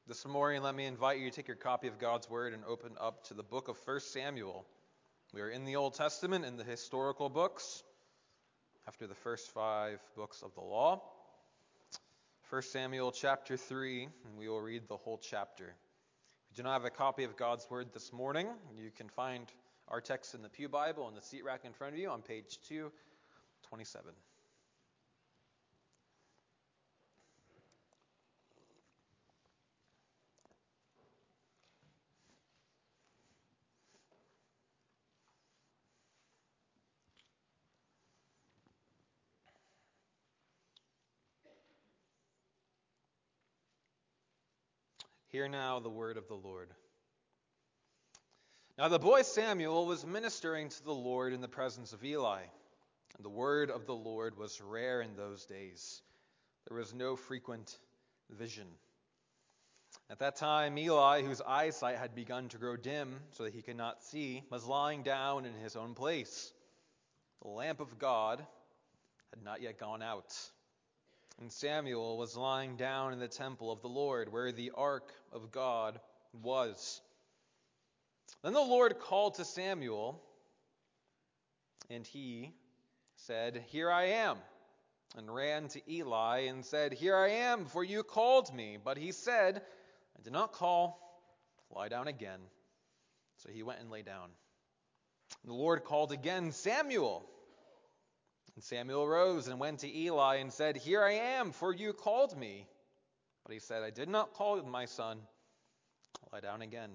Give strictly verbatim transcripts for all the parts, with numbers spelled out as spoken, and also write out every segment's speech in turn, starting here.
This morning, let me invite you to take your copy of God's Word and open up to the book of First Samuel. We are in the Old Testament, in the historical books, after the first five books of the law. First Samuel chapter three, and we will read the whole chapter. If you do not have a copy of God's Word this morning, you can find our text in the Pew Bible on the seat rack in front of you on page two twenty-seven. Hear now the word of the Lord. Now the boy Samuel was ministering to the Lord in the presence of Eli, and the word of the Lord was rare in those days. There was no frequent vision. At that time, Eli, whose eyesight had begun to grow dim so that he could not see, was lying down in his own place. The lamp of God had not yet gone out. And Samuel was lying down in the temple of the Lord, where the ark of God was. Then the Lord called to Samuel, and he said, "Here I am," and ran to Eli and said, "Here I am, for you called me." But he said, "I did not call. Lie down again." So he went and lay down. And the Lord called again, "Samuel." And Samuel rose and went to Eli and said, "Here I am, for you called me." But he said, "I did not call my son. Lie down again."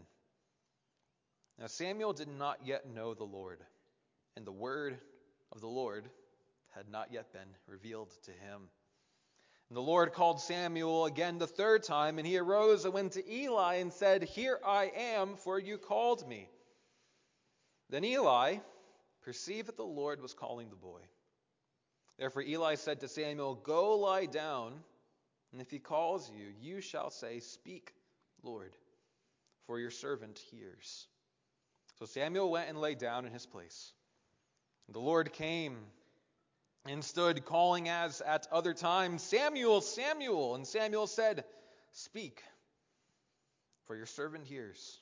Now Samuel did not yet know the Lord, and the word of the Lord had not yet been revealed to him. And the Lord called Samuel again the third time, and he arose and went to Eli and said, "Here I am, for you called me." Then Eli perceived that the Lord was calling the boy. Therefore Eli said to Samuel, "Go lie down, and if he calls you, you shall say, 'Speak, Lord, for your servant hears.'" So Samuel went and lay down in his place. And the Lord came and stood, calling as at other times, "Samuel, Samuel." And Samuel said, "Speak, for your servant hears."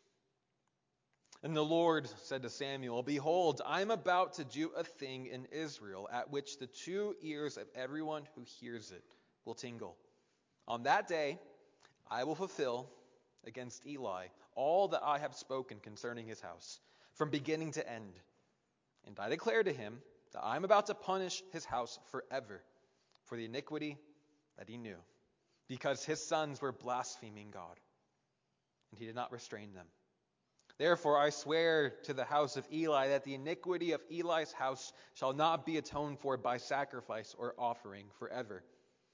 And the Lord said to Samuel, "Behold, I am about to do a thing in Israel, at which the two ears of everyone who hears it will tingle. On that day I will fulfill against Eli all that I have spoken concerning his house, from beginning to end. And I declare to him that I am about to punish his house forever for the iniquity that he knew, because his sons were blaspheming God, and he did not restrain them. Therefore I swear to the house of Eli that the iniquity of Eli's house shall not be atoned for by sacrifice or offering forever."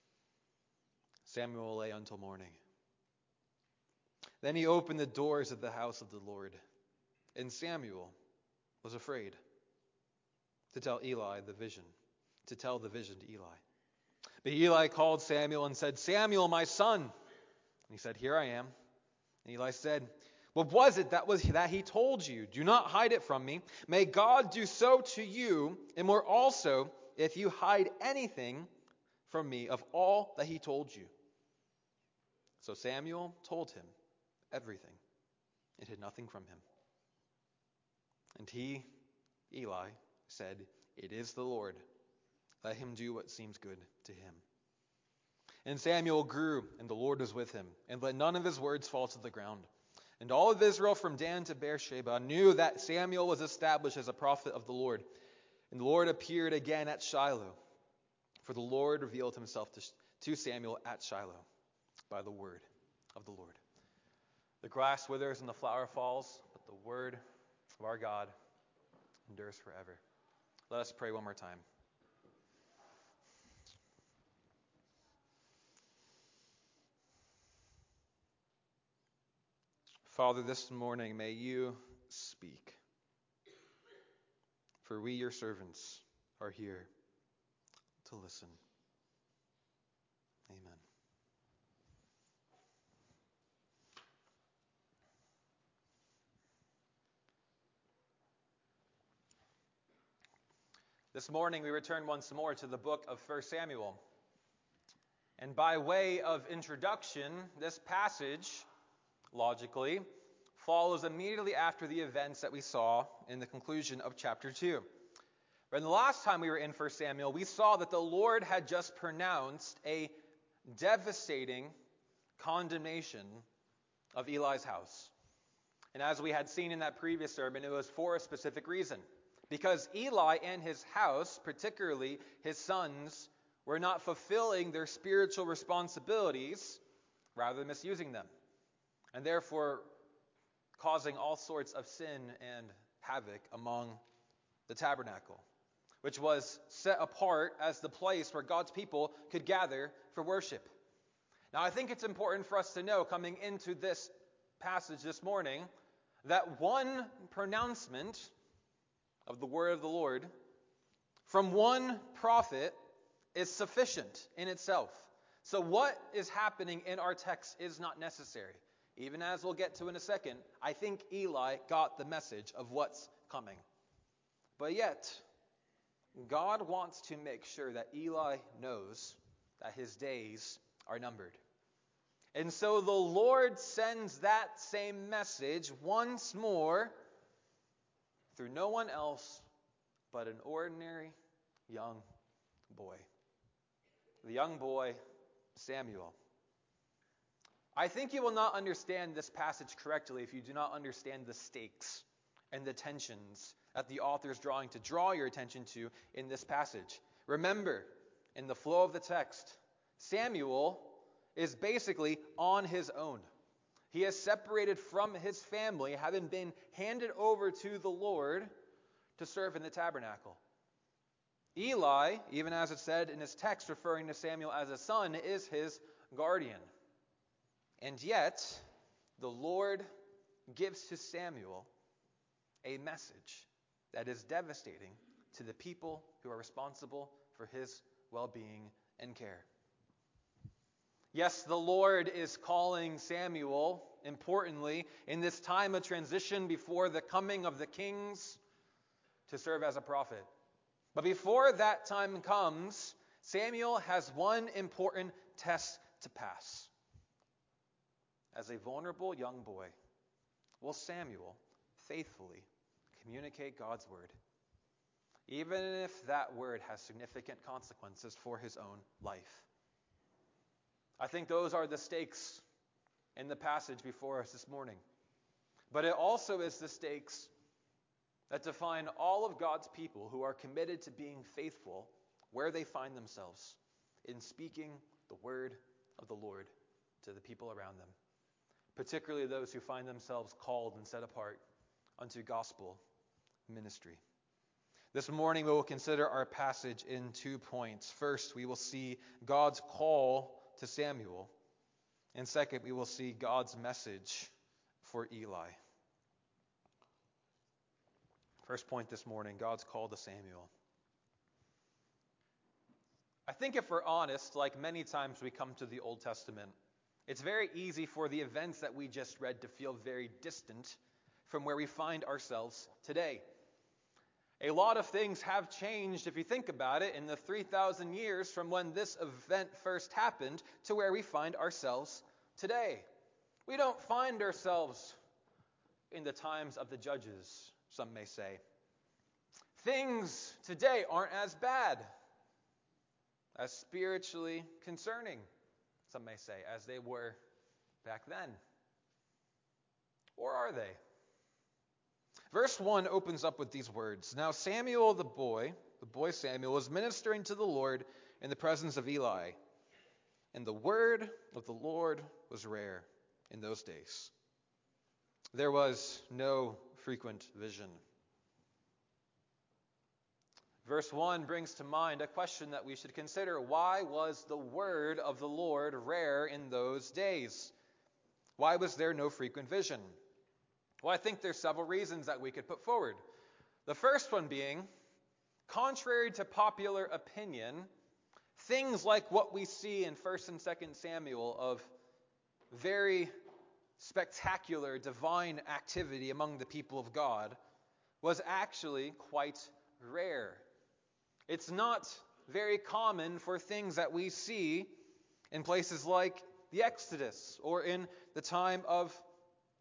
Samuel lay until morning. Then he opened the doors of the house of the Lord, and Samuel was afraid to tell Eli the vision, to tell the vision to Eli. But Eli called Samuel and said, "Samuel, my son." And he said, "Here I am." And Eli said, "What was it that was that he told you? Do not hide it from me. May God do so to you, and more also, if you hide anything from me of all that he told you." So Samuel told him everything, and hid nothing from him. And he, Eli, said, "It is the Lord. Let him do what seems good to him." And Samuel grew, and the Lord was with him, and let none of his words fall to the ground. And all of Israel from Dan to Beersheba knew that Samuel was established as a prophet of the Lord. And the Lord appeared again at Shiloh, for the Lord revealed himself to, to Samuel at Shiloh by the word of the Lord. The grass withers and the flower falls, but the word of our God endures forever. Let us pray one more time. Father, this morning may you speak, for we, your servants, are here to listen. Amen. This morning we return once more to the book of First Samuel. And by way of introduction, this passage logically, follows immediately after the events that we saw in the conclusion of chapter two. But the last time we were in First Samuel, we saw that the Lord had just pronounced a devastating condemnation of Eli's house. And as we had seen in that previous sermon, it was for a specific reason. Because Eli and his house, particularly his sons, were not fulfilling their spiritual responsibilities, rather misusing them, and therefore causing all sorts of sin and havoc among the tabernacle, which was set apart as the place where God's people could gather for worship. Now, I think it's important for us to know, coming into this passage this morning, that one pronouncement of the word of the Lord from one prophet is sufficient in itself. So what is happening in our text is not necessary. Even as we'll get to in a second, I think Eli got the message of what's coming. But yet, God wants to make sure that Eli knows that his days are numbered. And so the Lord sends that same message once more through no one else but an ordinary young boy. The young boy, Samuel. I think you will not understand this passage correctly if you do not understand the stakes and the tensions that the author is drawing to draw your attention to in this passage. Remember, in the flow of the text, Samuel is basically on his own. He is separated from his family, having been handed over to the Lord to serve in the tabernacle. Eli, even as it said in his text referring to Samuel as a son, is his guardian. And yet, the Lord gives to Samuel a message that is devastating to the people who are responsible for his well-being and care. Yes, the Lord is calling Samuel, importantly, in this time of transition before the coming of the kings, to serve as a prophet. But before that time comes, Samuel has one important test to pass. As a vulnerable young boy, will Samuel faithfully communicate God's word, even if that word has significant consequences for his own life? I think those are the stakes in the passage before us this morning. But it also is the stakes that define all of God's people who are committed to being faithful where they find themselves in speaking the word of the Lord to the people around them, particularly those who find themselves called and set apart unto gospel ministry. This morning we will consider our passage in two points. First, we will see God's call to Samuel, and second, we will see God's message for Eli. First point this morning, God's call to Samuel. I think if we're honest, like many times we come to the Old Testament, it's very easy for the events that we just read to feel very distant from where we find ourselves today. A lot of things have changed, if you think about it, in the three thousand years from when this event first happened to where we find ourselves today. We don't find ourselves in the times of the judges, some may say. Things today aren't as bad, as spiritually concerning, some may say, as they were back then. Or are they? Verse one opens up with these words. Now Samuel the boy, the boy Samuel, was ministering to the Lord in the presence of Eli. And the word of the Lord was rare in those days. There was no frequent vision. Verse one brings to mind a question that we should consider. Why was the word of the Lord rare in those days? Why was there no frequent vision? Well, I think there's several reasons that we could put forward. The first one being, contrary to popular opinion, things like what we see in First and Second Samuel of very spectacular divine activity among the people of God was actually quite rare. It's not very common for things that we see in places like the Exodus or in the time of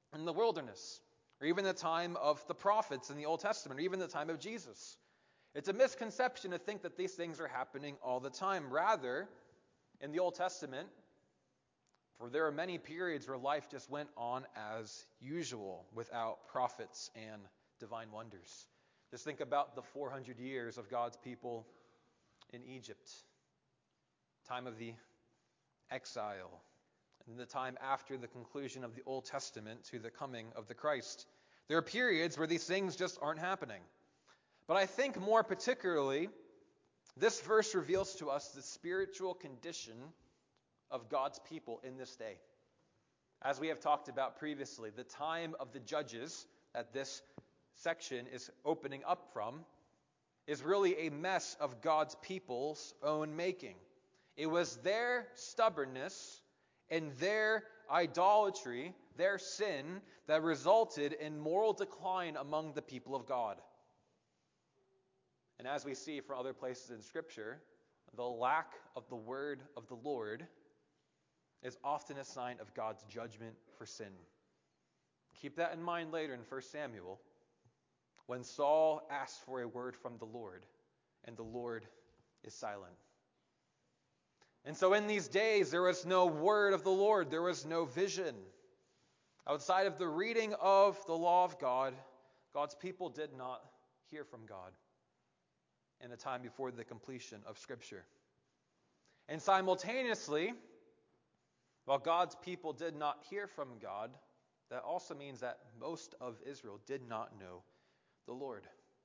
in the wilderness, or even the time of the prophets in the Old Testament, or even the time of Jesus. It's a misconception to think that these things are happening all the time. Rather, in the Old Testament, for there are many periods where life just went on as usual without prophets and divine wonders. Just think about the four hundred years of God's people in Egypt, time of the exile, and the time after the conclusion of the Old Testament to the coming of the Christ. There are periods where these things just aren't happening. But I think more particularly, this verse reveals to us the spiritual condition of God's people in this day. As we have talked about previously, the time of the judges that this section is opening up from is really a mess of God's people's own making. It was their stubbornness and their idolatry, their sin, that resulted in moral decline among the people of God. And as we see from other places in Scripture, the lack of the word of the Lord is often a sign of God's judgment for sin. Keep that in mind later in First Samuel, when Saul asks for a word from the Lord, and the Lord is silent. And so in these days, there was no word of the Lord. There was no vision. Outside of the reading of the law of God, God's people did not hear from God in the time before the completion of Scripture. And simultaneously, while God's people did not hear from God, that also means that most of Israel did not know the Lord.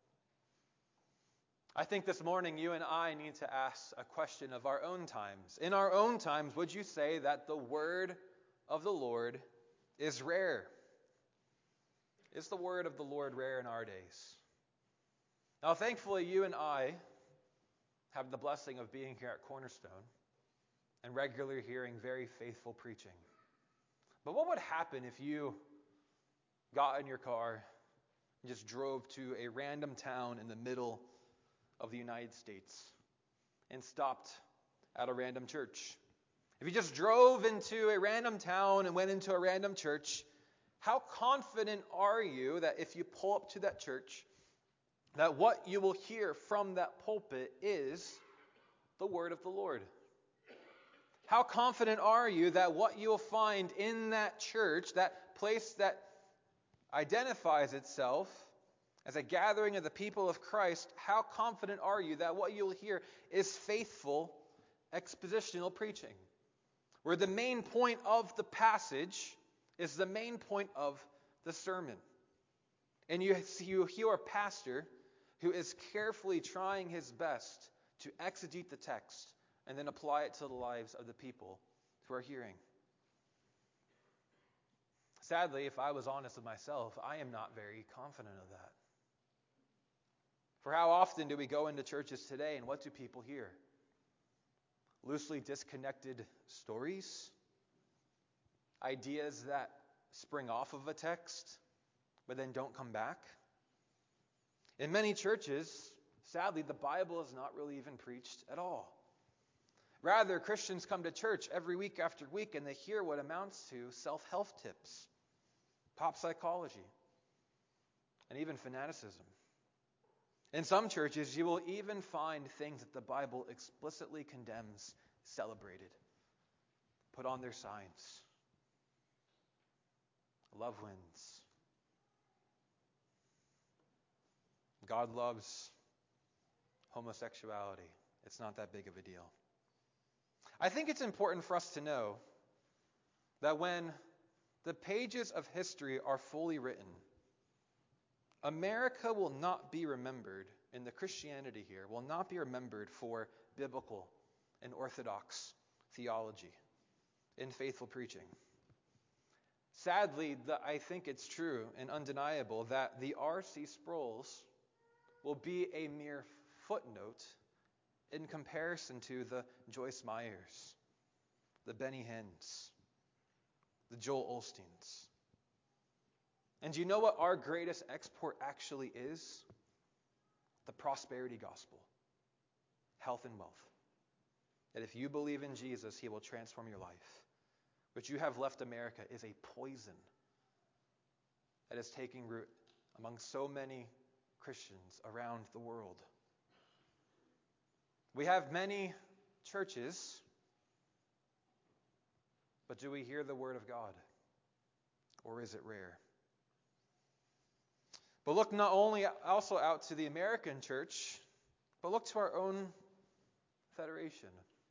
I think this morning you and I need to ask a question of our own times. In our own times, would you say that the word of the Lord is rare? Is the word of the Lord rare in our days? Now, thankfully, you and I have the blessing of being here at Cornerstone and regularly hearing very faithful preaching. But what would happen if you got in your car and just drove to a random town in the middle of the United States and stopped at a random church? If you just drove into a random town and went into a random church, how confident are you that if you pull up to that church, that what you will hear from that pulpit is the word of the Lord? How confident are you that what you will find in that church, that place that identifies itself as a gathering of the people of Christ, how confident are you that what you'll hear is faithful expositional preaching, where the main point of the passage is the main point of the sermon? And you, you hear a pastor who is carefully trying his best to exegete the text and then apply it to the lives of the people who are hearing. Sadly, if I was honest with myself, I am not very confident of that. For how often do we go into churches today and what do people hear? Loosely disconnected stories? Ideas that spring off of a text but then don't come back? In many churches, sadly, the Bible is not really even preached at all. Rather, Christians come to church every week after week and they hear what amounts to self-help tips, pop psychology, and even fanaticism. In some churches, you will even find things that the Bible explicitly condemns celebrated, put on their signs. Love wins. God loves homosexuality. It's not that big of a deal. I think it's important for us to know that when the pages of history are fully written, America will not be remembered, and the Christianity here will not be remembered for biblical and orthodox theology and faithful preaching. Sadly, the, I think it's true and undeniable that the R C Sproul's will be a mere footnote in comparison to the Joyce Meyers, the Benny Hinns, the Joel Osteens. And do you know what our greatest export actually is? The prosperity gospel, health and wealth. That if you believe in Jesus, he will transform your life. What you have left America is a poison that is taking root among so many Christians around the world. We have many churches, but do we hear the word of God? Or is it rare? But look not only also out to the American church, but look to our own federation.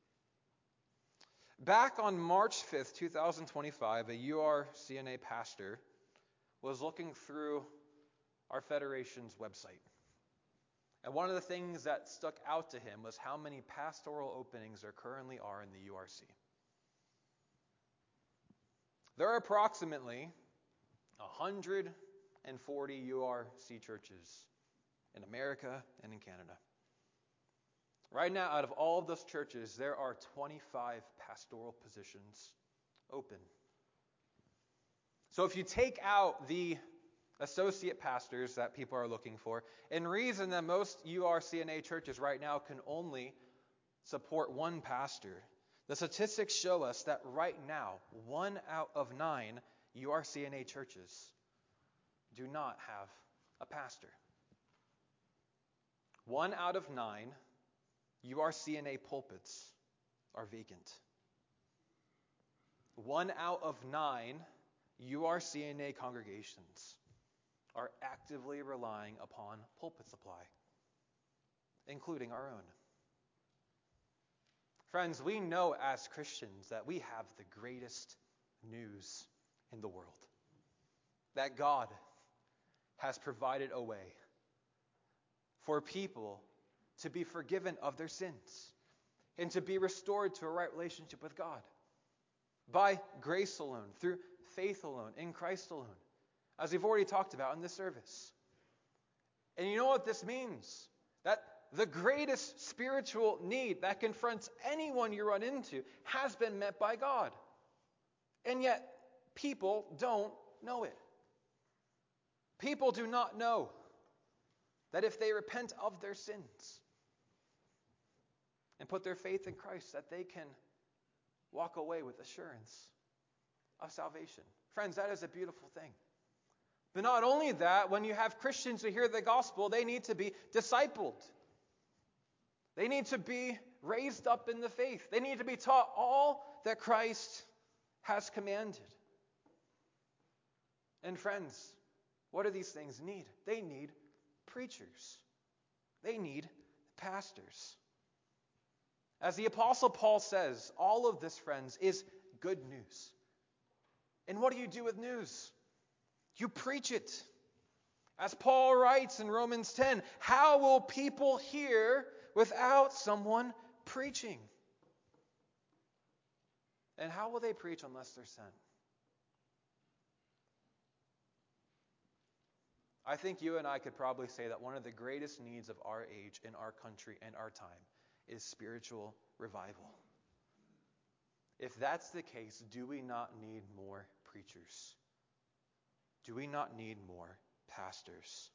Back on March fifth, twenty twenty-five, a U R C N A pastor was looking through our federation's website. And one of the things that stuck out to him was how many pastoral openings there currently are in the U R C. There are approximately one hundred forty U R C churches in America and in Canada. Right now, out of all of those churches, there are twenty-five pastoral positions open. So if you take out the associate pastors that people are looking for, and reason that most U R C N A churches right now can only support one pastor, the statistics show us that right now, one out of nine U R C N A churches do not have a pastor. One out of nine U R C N A pulpits are vacant. One out of nine U R C N A congregations are actively relying upon pulpit supply, including our own. Friends, we know as Christians that we have the greatest news in the world. That God has provided a way for people to be forgiven of their sins and to be restored to a right relationship with God by grace alone, through faith alone, in Christ alone, as we've already talked about in this service. And you know what this means? That the greatest spiritual need that confronts anyone you run into has been met by God. And yet, people don't know it. People do not know that if they repent of their sins and put their faith in Christ, that they can walk away with assurance of salvation. Friends, that is a beautiful thing. But not only that, when you have Christians who hear the gospel, they need to be discipled. They need to be raised up in the faith. They need to be taught all that Christ has commanded. And friends, what do these things need? They need preachers. They need pastors. As the Apostle Paul says, all of this, friends, is good news. And what do you do with news? You preach it. As Paul writes in Romans ten, how will people hear without someone preaching? And how will they preach unless they're sent? I think you and I could probably say that one of the greatest needs of our age, in our country, and our time is spiritual revival. If that's the case, do we not need more preachers? Do we not need more pastors?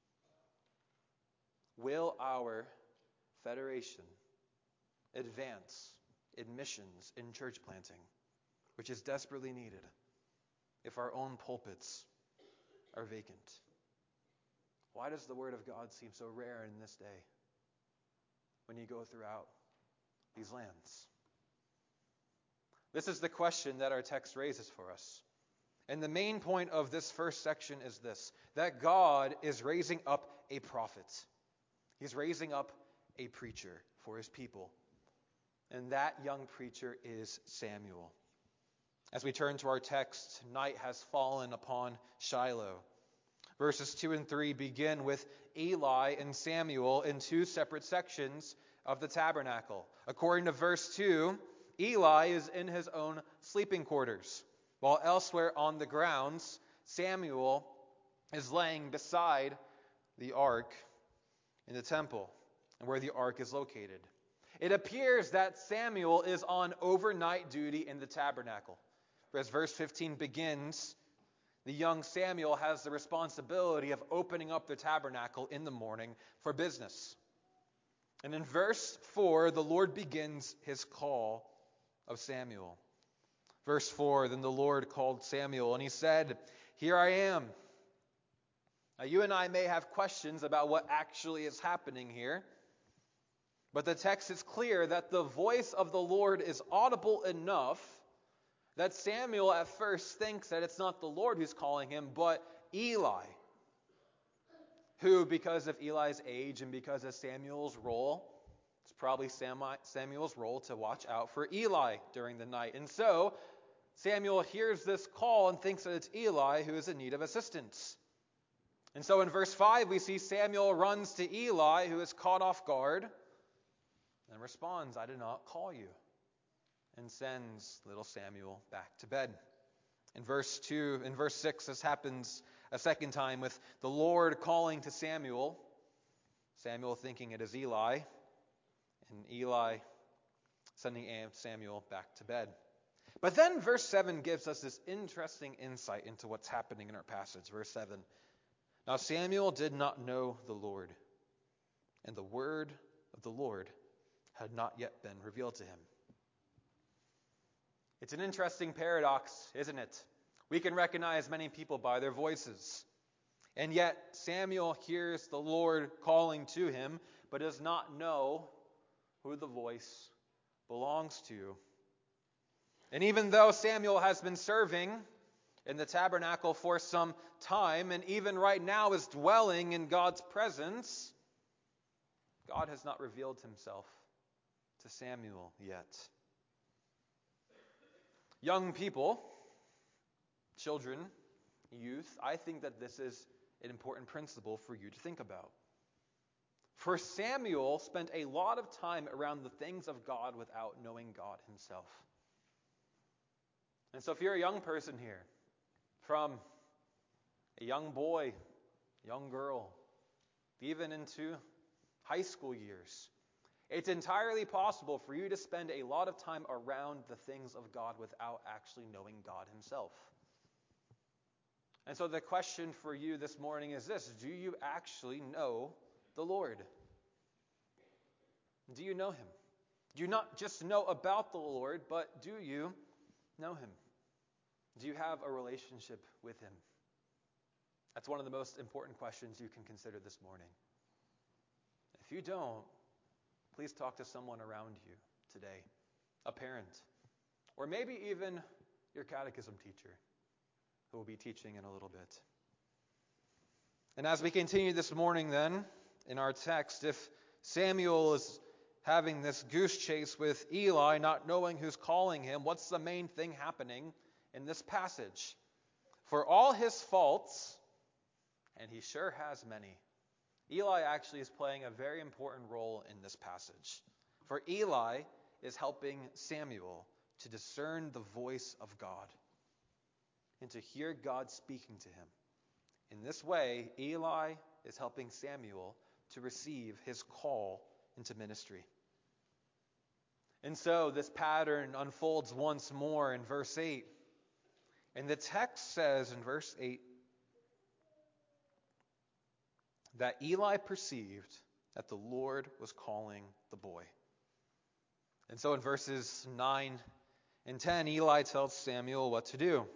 Will our federation advance in missions, in church planting, which is desperately needed, if our own pulpits are vacant? Why does the Word of God seem so rare in this day when you go throughout these lands? This is the question that our text raises for us. And the main point of this first section is this, that God is raising up a prophet. He's raising up a preacher for his people. And that young preacher is Samuel. As we turn to our text, night has fallen upon Shiloh. Verses two and three begin with Eli and Samuel in two separate sections of the tabernacle. According to verse two, Eli is in his own sleeping quarters, while elsewhere on the grounds, Samuel is laying beside the ark in the temple, and where the ark is located. It appears that Samuel is on overnight duty in the tabernacle. For as verse fifteen begins, the young Samuel has the responsibility of opening up the tabernacle in the morning for business. And in verse four, the Lord begins his call of Samuel. Verse four, then the Lord called Samuel, and he said, "Here I am." Now, you and I may have questions about what actually is happening here, but the text is clear that the voice of the Lord is audible enough that Samuel at first thinks that it's not the Lord who's calling him, but Eli, who, because of Eli's age and because of Samuel's role, it's probably Samuel's role to watch out for Eli during the night. And so Samuel hears this call and thinks that it's Eli who is in need of assistance. And so in verse five, we see Samuel runs to Eli, who is caught off guard, and responds, "I did not call you," and sends little Samuel back to bed. In verse two, in verse six, this happens a second time with the Lord calling to Samuel, Samuel thinking it is Eli, and Eli sending Samuel back to bed. But then verse seven gives us this interesting insight into what's happening in our passage. Verse seven, "Now Samuel did not know the Lord, and the word of the Lord had not yet been revealed to him." It's an interesting paradox, isn't it? We can recognize many people by their voices. And yet Samuel hears the Lord calling to him, but does not know who the voice belongs to. And even though Samuel has been serving in the tabernacle for some time, and even right now is dwelling in God's presence, God has not revealed himself to Samuel yet. Young people, children, youth, I think that this is an important principle for you to think about. For Samuel spent a lot of time around the things of God without knowing God himself. And so if you're a young person here, from a young boy, young girl, even into high school years, it's entirely possible for you to spend a lot of time around the things of God without actually knowing God himself. And so the question for you this morning is this: do you actually know the Lord? Do you know him? Do you not just know about the Lord, but do you know him? Do you have a relationship with him? That's one of the most important questions you can consider this morning. If you don't, please talk to someone around you today, a parent, or maybe even your catechism teacher, who will be teaching in a little bit. And as we continue this morning then, in our text, if Samuel is having this goose chase with Eli, not knowing who's calling him, what's the main thing happening in this passage? For all his faults, and he sure has many, Eli actually is playing a very important role in this passage. For Eli is helping Samuel to discern the voice of God and to hear God speaking to him. In this way, Eli is helping Samuel to receive his call into ministry. And so this pattern unfolds once more in verse eight. And the text says in verse eight that Eli perceived that the Lord was calling the boy. And so in verses nine and ten, Eli tells Samuel what to do.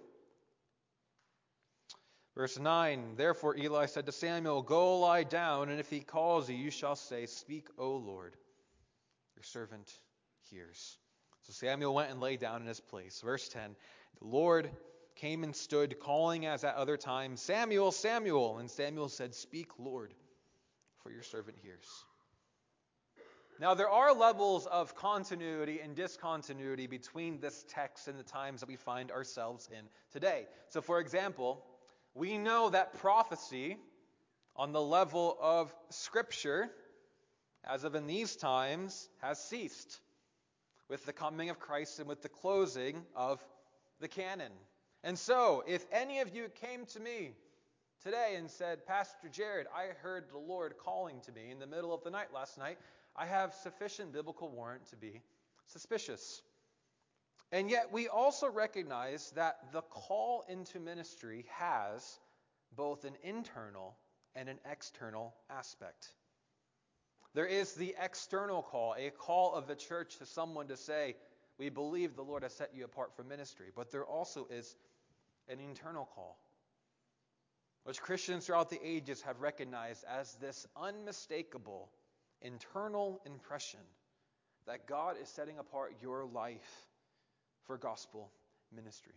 Verse nine, "Therefore Eli said to Samuel, Go lie down, and if he calls you, you shall say, Speak, O Lord. Your servant hears." So Samuel went and lay down in his place. Verse ten, "The Lord came and stood, calling as at other times, Samuel, Samuel. And Samuel said, Speak, Lord, for your servant hears." Now there are levels of continuity and discontinuity between this text and the times that we find ourselves in today. So for example, we know that prophecy on the level of Scripture, as of in these times, has ceased with the coming of Christ and with the closing of the canon. And so, if any of you came to me today and said, Pastor Jared, I heard the Lord calling to me in the middle of the night last night, I have sufficient biblical warrant to be suspicious. And yet we also recognize that the call into ministry has both an internal and an external aspect. There is the external call, a call of the church to someone to say, we believe the Lord has set you apart for ministry. But there also is an internal call, which Christians throughout the ages have recognized as this unmistakable internal impression that God is setting apart your life for gospel ministry.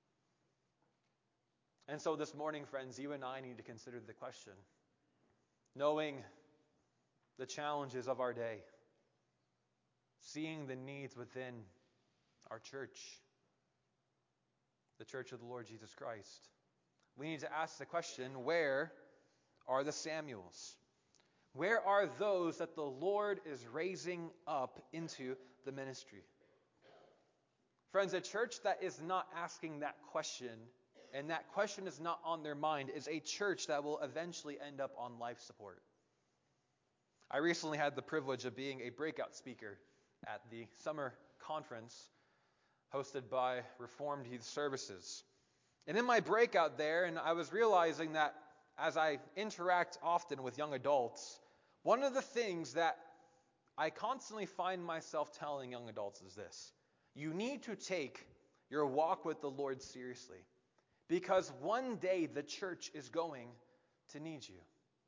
And so this morning, friends, you and I need to consider the question, knowing the challenges of our day, seeing the needs within our church, the church of the Lord Jesus Christ. We need to ask the question, where are the Samuels? Where are those that the Lord is raising up into the ministry? Friends, a church that is not asking that question, and that question is not on their mind, is a church that will eventually end up on life support. I recently had the privilege of being a breakout speaker at the summer conference hosted by Reformed Youth Services. And in my breakout there, and I was realizing that as I interact often with young adults, one of the things that I constantly find myself telling young adults is this: you need to take your walk with the Lord seriously, because one day the church is going to need you.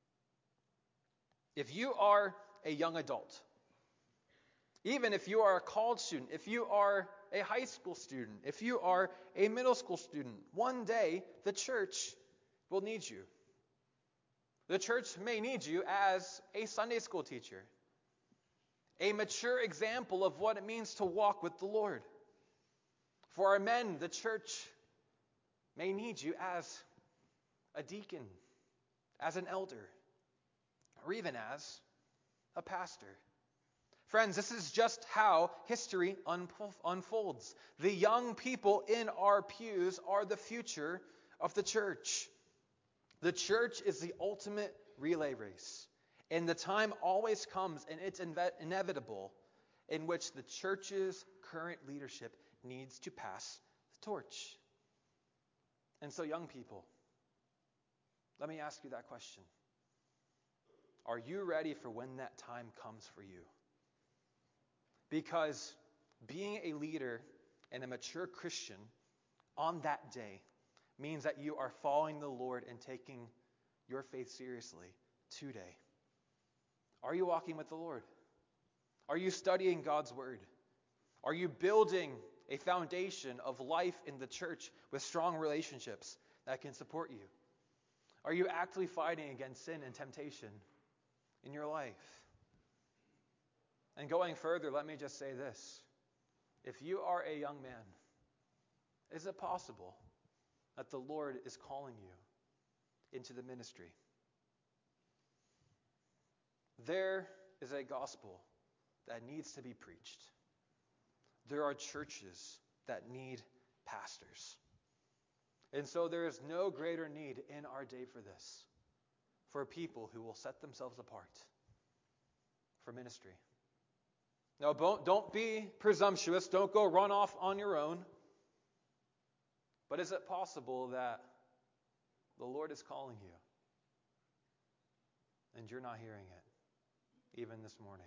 If you are a young adult, even if you are a college student, if you are a high school student, if you are a middle school student, one day the church will need you. The church may need you as a Sunday school teacher, a mature example of what it means to walk with the Lord. For our men, the church may need you as a deacon, as an elder, or even as a pastor. Friends, this is just how history unfolds. The young people in our pews are the future of the church. The church is the ultimate relay race. And the time always comes, and it's inve- inevitable, in which the church's current leadership needs to pass the torch. And so, young people, let me ask you that question. Are you ready for when that time comes for you? Because being a leader and a mature Christian on that day means that you are following the Lord and taking your faith seriously today. Are you walking with the Lord? Are you studying God's Word? Are you building a foundation of life in the church with strong relationships that can support you? Are you actively fighting against sin and temptation in your life? And going further, let me just say this. If you are a young man, is it possible that the Lord is calling you into the ministry? There is a gospel that needs to be preached. There are churches that need pastors. And so there is no greater need in our day for this, for people who will set themselves apart for ministry. Now, don't be presumptuous. Don't go run off on your own. But is it possible that the Lord is calling you and you're not hearing it, even this morning?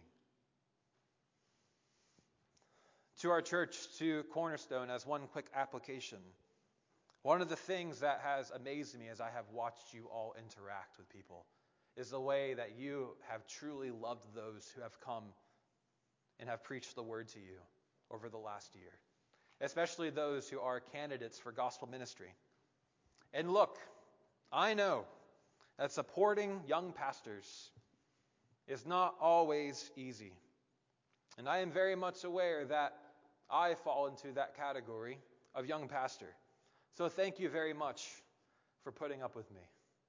To our church, to Cornerstone, as one quick application, one of the things that has amazed me as I have watched you all interact with people is the way that you have truly loved those who have come and have preached the word to you over the last year, especially those who are candidates for gospel ministry. And look, I know that supporting young pastors is not always easy. And I am very much aware that I fall into that category of young pastor. So thank you very much for putting up with me.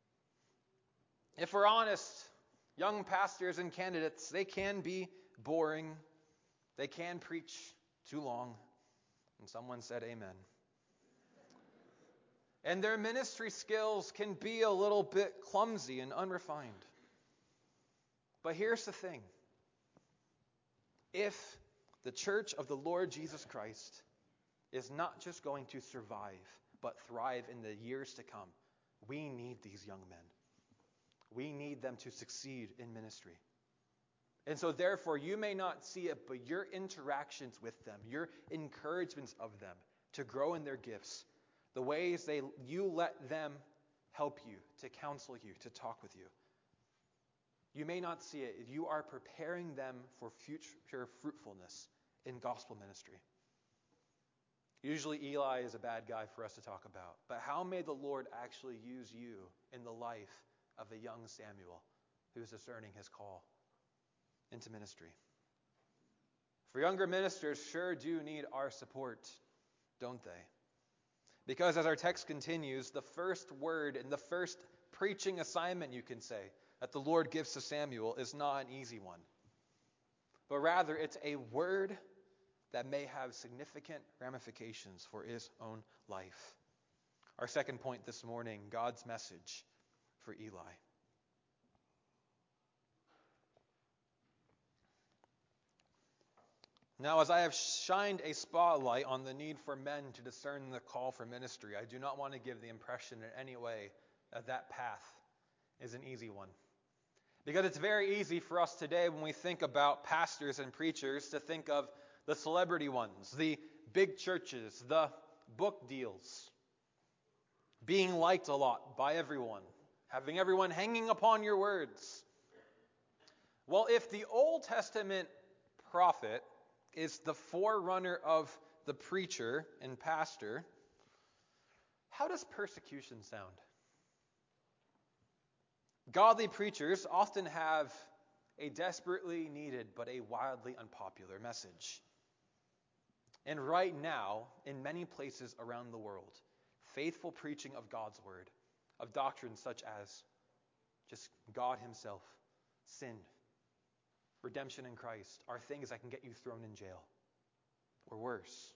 If we're honest, young pastors and candidates, they can be boring. They can preach too long. And someone said amen. And their ministry skills can be a little bit clumsy and unrefined. But here's the thing. If the church of the Lord Jesus Christ is not just going to survive, but thrive in the years to come, we need these young men. We need them to succeed in ministry. And so therefore, you may not see it, but your interactions with them, your encouragements of them to grow in their gifts, the ways they you let them help you, to counsel you, to talk with you. You may not see it. You are preparing them for future fruitfulness in gospel ministry. Usually Eli is a bad guy for us to talk about. But how may the Lord actually use you in the life of a young Samuel who is discerning his call into ministry? For younger ministers sure do need our support, don't they? Because as our text continues, the first word and the first preaching assignment, you can say, that the Lord gives to Samuel is not an easy one. But rather, it's a word that may have significant ramifications for his own life. Our second point this morning, God's message for Eli. Now, as I have shined a spotlight on the need for men to discern the call for ministry, I do not want to give the impression in any way that that path is an easy one. Because it's very easy for us today when we think about pastors and preachers to think of the celebrity ones, the big churches, the book deals, being liked a lot by everyone, having everyone hanging upon your words. Well, if the Old Testament prophet is the forerunner of the preacher and pastor, how does persecution sound? Godly preachers often have a desperately needed but a wildly unpopular message. And right now, in many places around the world, faithful preaching of God's word, of doctrines such as just God himself, sin, redemption in Christ, are things that can get you thrown in jail or worse.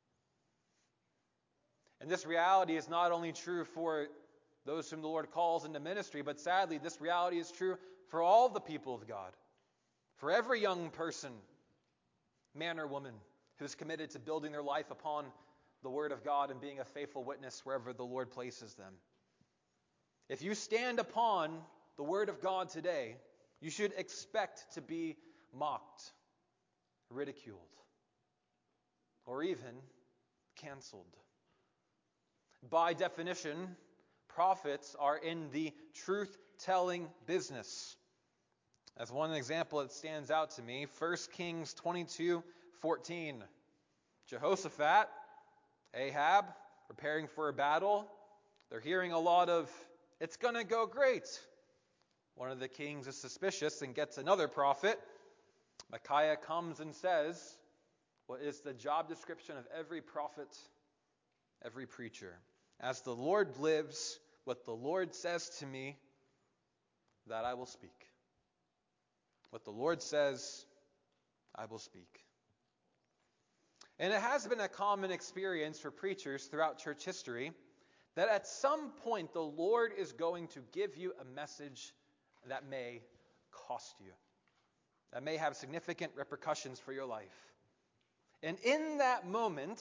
And this reality is not only true for those whom the Lord calls into ministry, but sadly, this reality is true for all the people of God, for every young person, man or woman, who's committed to building their life upon the Word of God and being a faithful witness wherever the Lord places them. If you stand upon the Word of God today, you should expect to be mocked, ridiculed, or even canceled. By definition, prophets are in the truth-telling business. As one example that stands out to me, First Kings twenty-two fourteen. Jehoshaphat, Ahab, preparing for a battle. They're hearing a lot of, it's going to go great. One of the kings is suspicious and gets another prophet. Micaiah comes and says, what is the job description of every prophet, every preacher? As the Lord lives, what the Lord says to me, that I will speak. What the Lord says, I will speak. And it has been a common experience for preachers throughout church history that at some point the Lord is going to give you a message that may cost you, that may have significant repercussions for your life. And in that moment,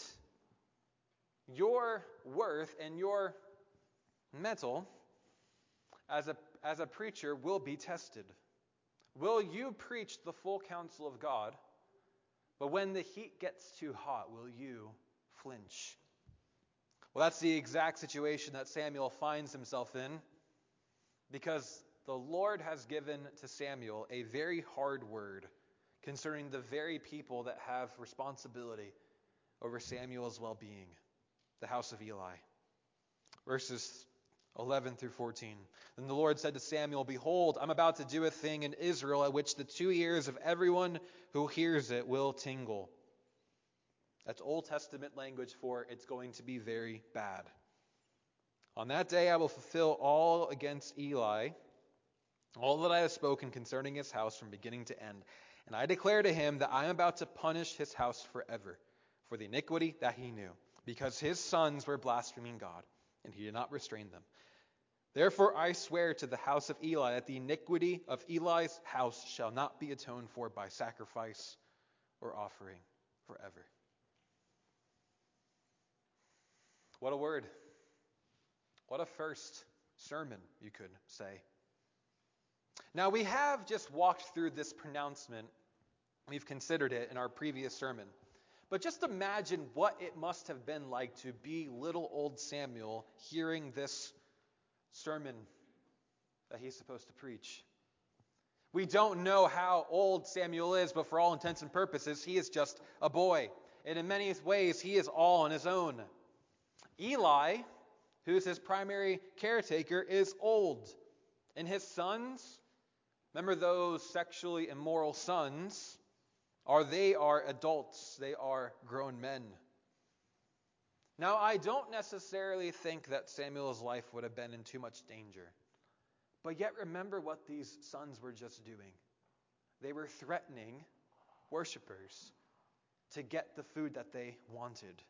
your worth and your mettle as a, as a preacher will be tested. Will you preach the full counsel of God? But when the heat gets too hot, will you flinch? Well, that's the exact situation that Samuel finds himself in, because the Lord has given to Samuel a very hard word concerning the very people that have responsibility over Samuel's well-being, the house of Eli. Verses eleven through fourteen. Then the Lord said to Samuel, behold, I'm about to do a thing in Israel at which the two ears of everyone who hears it will tingle. That's Old Testament language for it's going to be very bad. On that day I will fulfill all against Eli, all that I have spoken concerning his house from beginning to end. And I declare to him that I am about to punish his house forever for the iniquity that he knew, because his sons were blaspheming God, and he did not restrain them. Therefore I swear to the house of Eli that the iniquity of Eli's house shall not be atoned for by sacrifice or offering forever. What a word. What a first sermon, you could say. Now, we have just walked through this pronouncement. We've considered it in our previous sermon. But just imagine what it must have been like to be little old Samuel hearing this sermon that he's supposed to preach. We don't know how old Samuel is, but for all intents and purposes, he is just a boy. And in many ways, he is all on his own. Eli, who's his primary caretaker, is old. And his sons, remember those sexually immoral sons, are they are adults. They are grown men. Now, I don't necessarily think that Samuel's life would have been in too much danger. But yet remember what these sons were just doing. They were threatening worshipers to get the food that they wanted.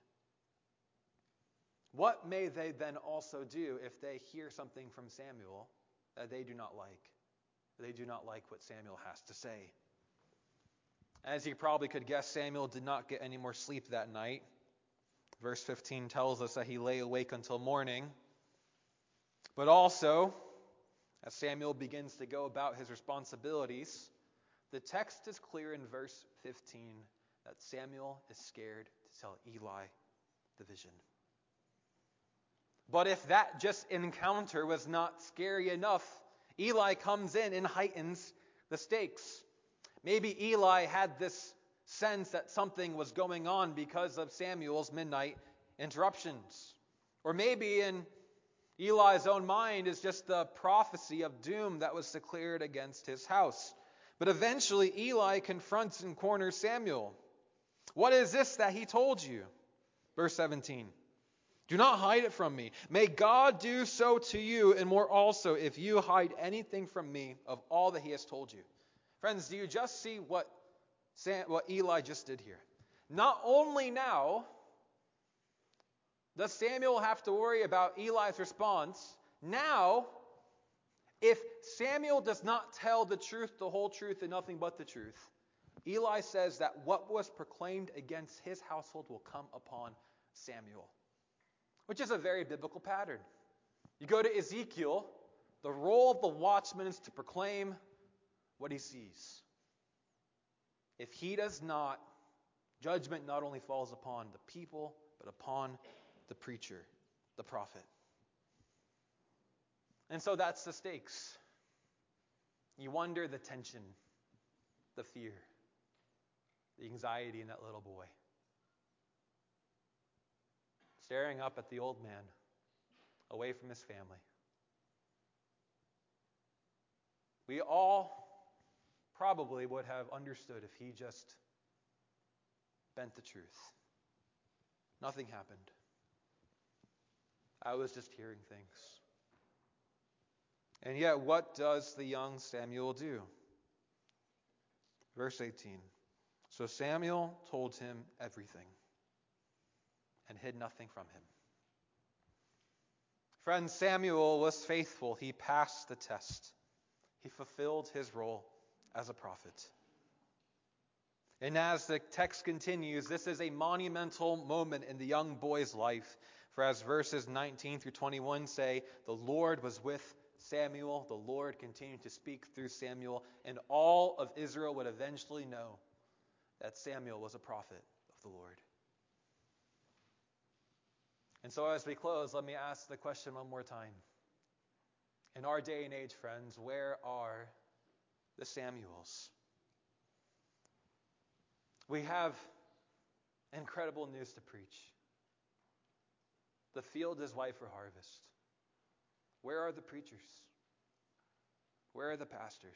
What may they then also do if they hear something from Samuel that they do not like? They do not like what Samuel has to say. As you probably could guess, Samuel did not get any more sleep that night. Verse fifteen tells us that he lay awake until morning. But also, as Samuel begins to go about his responsibilities, the text is clear in verse fifteen that Samuel is scared to tell Eli the vision. But if that just encounter was not scary enough, Eli comes in and heightens the stakes. Maybe Eli had this sense that something was going on because of Samuel's midnight interruptions. Or maybe in Eli's own mind is just the prophecy of doom that was declared against his house. But eventually Eli confronts and corners Samuel. What is this that he told you? Verse seventeen. Do not hide it from me. May God do so to you and more also if you hide anything from me of all that he has told you. Friends, do you just see what, Sam, what Eli just did here? Not only now does Samuel have to worry about Eli's response, now if Samuel does not tell the truth, the whole truth, and nothing but the truth, Eli says that what was proclaimed against his household will come upon Samuel, which is a very biblical pattern. You go to Ezekiel, the role of the watchman is to proclaim what he sees. If he does not, judgment not only falls upon the people, but upon the preacher, the prophet. And so that's the stakes. You wonder the tension, the fear, the anxiety in that little boy. Staring up at the old man, away from his family. We all probably would have understood if he just bent the truth. Nothing happened. I was just hearing things. And yet, what does the young Samuel do? Verse eighteen. So Samuel told him everything and hid nothing from him. Friend, Samuel was faithful. He passed the test. He fulfilled his role as a prophet. And as the text continues, this is a monumental moment in the young boy's life. For as verses nineteen through twenty-one say, the Lord was with Samuel. The Lord continued to speak through Samuel. And all of Israel would eventually know that Samuel was a prophet of the Lord. And so as we close, let me ask the question one more time. In our day and age, friends, where are the Samuels? We have incredible news to preach. The field is white for harvest. Where are the preachers? Where are the pastors?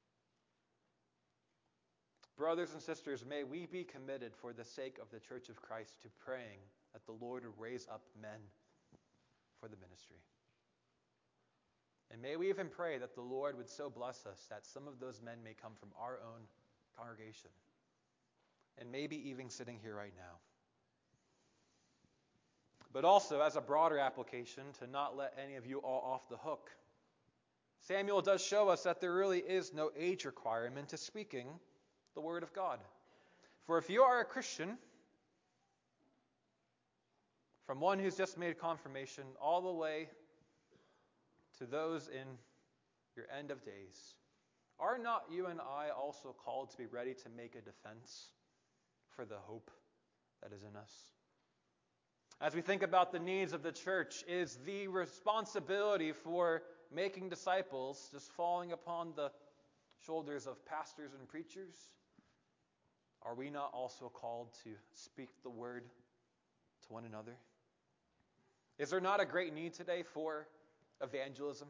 Brothers and sisters, may we be committed for the sake of the Church of Christ to praying that the Lord would raise up men for the ministry. And may we even pray that the Lord would so bless us that some of those men may come from our own congregation. And maybe even sitting here right now. But also, as a broader application, to not let any of you all off the hook. Samuel does show us that there really is no age requirement to speaking the Word of God. For if you are a Christian, from one who's just made confirmation all the way to those in your end of days, are not you and I also called to be ready to make a defense for the hope that is in us? as we think about the needs of the church, is the responsibility for making disciples just falling upon the shoulders of pastors and preachers? Are we not also called to speak the word to one another? Is there not a great need today for evangelism,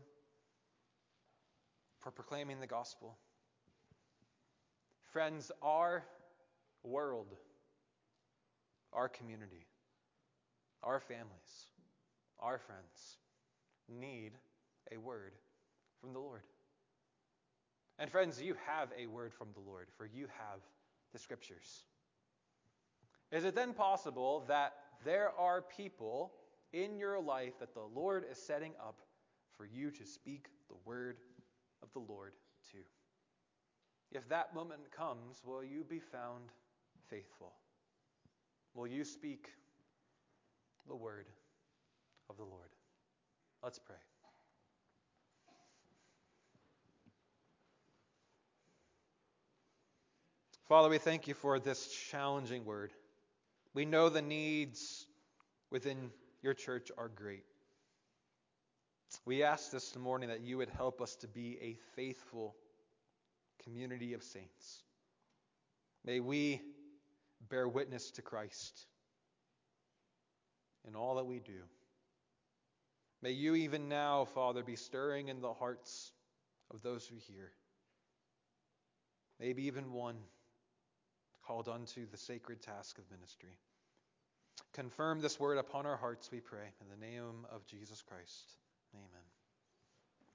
for proclaiming the gospel? Friends, our world, our community, our families, our friends need a word from the Lord. And friends, you have a word from the Lord, for you have the Scriptures. Is it then possible that there are people in your life that the Lord is setting up for you to speak the word of the Lord to? If that moment comes, will you be found faithful? Will you speak the word of the Lord? Let's pray. Father, we thank you for this challenging word. We know the needs within your church are great. We ask this morning that you would help us to be a faithful community of saints. May we bear witness to Christ in all that we do. May you even now, Father, be stirring in the hearts of those who hear. Maybe even one called unto the sacred task of ministry. Confirm this word upon our hearts, we pray. In the name of Jesus Christ. Amen.